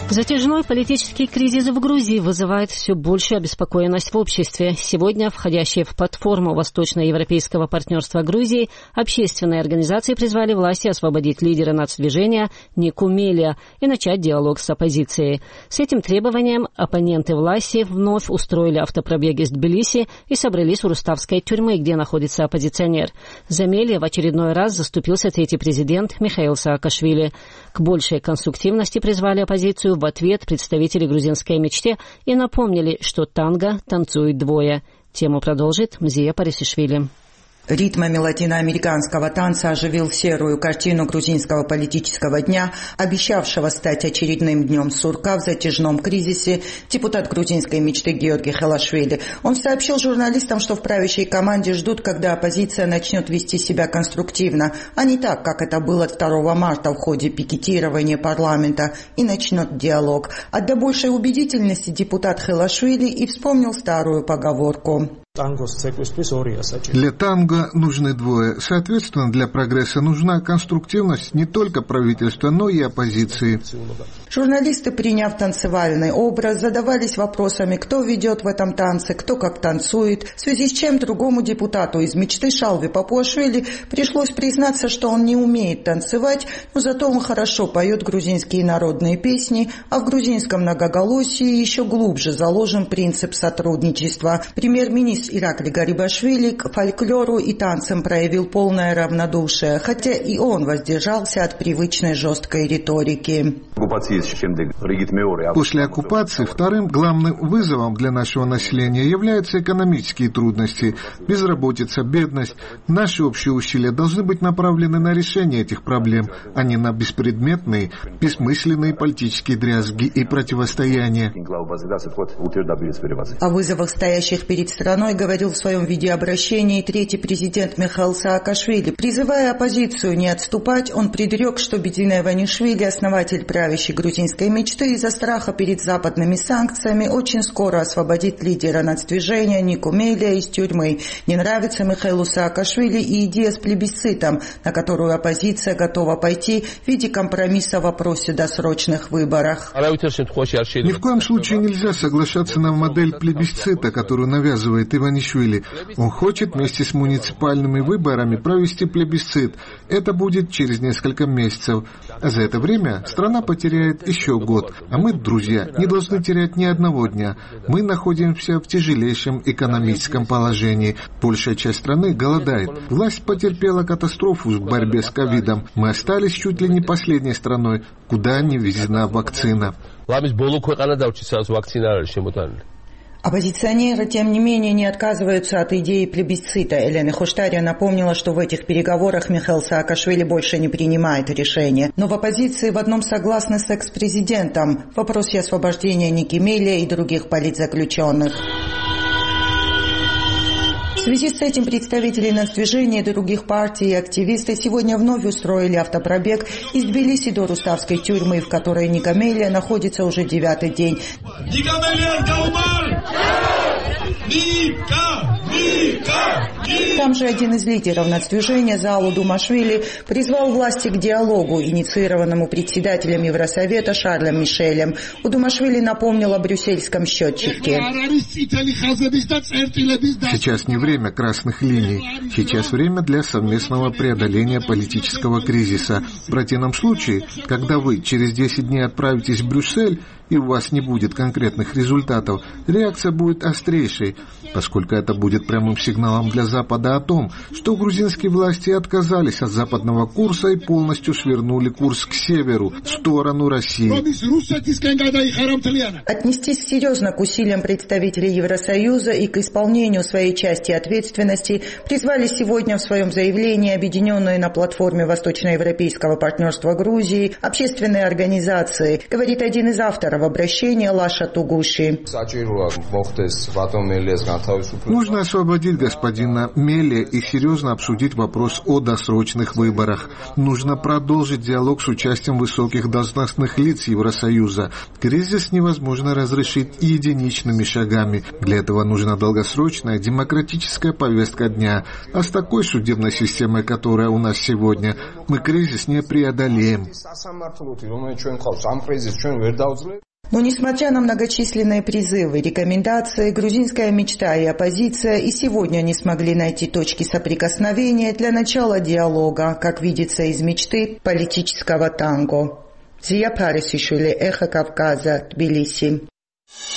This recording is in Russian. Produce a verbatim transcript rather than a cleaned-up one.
Затяжной политический кризис в Грузии вызывает все большую обеспокоенность в обществе. Сегодня входящие в платформу Восточноевропейского партнерства Грузии общественные организации призвали власти освободить лидера нацдвижения Нику Мелия и начать диалог с оппозицией. С этим требованием оппоненты власти вновь устроили автопробег из Тбилиси и собрались у Руставской тюрьмы, где находится оппозиционер. За Мелия в очередной раз заступился третий президент Михаил Саакашвили. К большей конструктивности призвали оппозицию в ответ представители грузинской мечты и напомнили, что танго танцуют двое. Тему продолжит Мзия Парисишвили. Ритмами латиноамериканского танца оживил серую картину грузинского политического дня, обещавшего стать очередным днем сурка в затяжном кризисе, депутат грузинской мечты Георгий Хелашвили. Он сообщил журналистам, что в правящей команде ждут, когда оппозиция начнет вести себя конструктивно, а не так, как это было второго марта в ходе пикетирования парламента, и начнет диалог. А для большей убедительности депутат Хелашвили и вспомнил старую поговорку. Для танго нужны двое. Соответственно, для прогресса нужна конструктивность не только правительства, но и оппозиции. Журналисты, приняв танцевальный образ, задавались вопросами, кто ведет в этом танце, кто как танцует, в связи с чем другому депутату из мечты Шалви Папуашвили пришлось признаться, что он не умеет танцевать, но зато он хорошо поет грузинские народные песни, а в грузинском многоголосии еще глубже заложен принцип сотрудничества. Премьер-министр Иракли Гарибашвили к фольклору и танцам проявил полное равнодушие, хотя и он воздержался от привычной жесткой риторики. После оккупации вторым главным вызовом для нашего населения являются экономические трудности, безработица, бедность. Наши общие усилия должны быть направлены на решение этих проблем, а не на беспредметные, бессмысленные политические дрязги и противостояния. О вызовах, стоящих перед страной, говорил в своем видеообращении третий президент Михаил Саакашвили. Призывая оппозицию не отступать, он предрек, что Бедина Иванишвили, основатель правящей грузинской мечты, из-за страха перед западными санкциями очень скоро освободит лидера нацдвижения Нику Мелия из тюрьмы. Не нравится Михаилу Саакашвили и идея с плебисцитом, на которую оппозиция готова пойти в виде компромисса в вопросе досрочных выборов. Ни в коем случае нельзя соглашаться на модель плебисцита, которую навязывает Иванишвили. Он хочет вместе с муниципальными выборами провести плебисцит. Это будет через несколько месяцев. А за это время страна потеряет еще год. А мы, друзья, не должны терять ни одного дня. Мы находимся в тяжелейшем экономическом положении. Большая часть страны голодает. Власть потерпела катастрофу в борьбе с ковидом. Мы остались чуть ли не последней страной, куда не ввезена вакцина. Оппозиционеры, тем не менее, не отказываются от идеи плебисцита. Елена Хуштария напомнила, что в этих переговорах Михаил Саакашвили больше не принимает решения. Но в оппозиции в одном согласны с экс-президентом в вопросе освобождения Ники Мелия и других политзаключенных. В связи с этим представители нацдвижения, других партий и активисты сегодня вновь устроили автопробег из Тбилиси до Руставской тюрьмы, в которой Ника Мелия находится уже девятый день. Там же один из лидеров нацдвижения, Заалу Думашвили, призвал власти к диалогу, инициированному председателем Евросовета Шарлем Мишелем. У Думашвили напомнил о брюссельском счетчике. Сейчас не время красных линий. Сейчас время для совместного преодоления политического кризиса. В противном случае, когда вы через десять дней отправитесь в Брюссель, и у вас не будет конкретных результатов, реакция будет острейшей, поскольку это будет прямым сигналом для Запада о том, что грузинские власти отказались от западного курса и полностью свернули курс к северу, в сторону России. Отнестись серьезно к усилиям представителей Евросоюза и к исполнению своей части ответственности призвали сегодня в своем заявлении объединенные на платформе Восточноевропейского партнерства Грузии общественные организации, говорит один из авторов кровообращения Лаша Тугуши. Нужно освободить господина Меле и серьезно обсудить вопрос о досрочных выборах. Нужно продолжить диалог с участием высоких должностных лиц Евросоюза. Кризис невозможно разрешить единичными шагами. Для этого нужна долгосрочная демократическая повестка дня. А с такой судебной системой, которая у нас сегодня, мы кризис не преодолеем. Но несмотря на многочисленные призывы, рекомендации, грузинская мечта и оппозиция и сегодня не смогли найти точки соприкосновения для начала диалога, как видится из мечты политического танго. Зия Парисишвили, Эхо Кавказа, Тбилиси.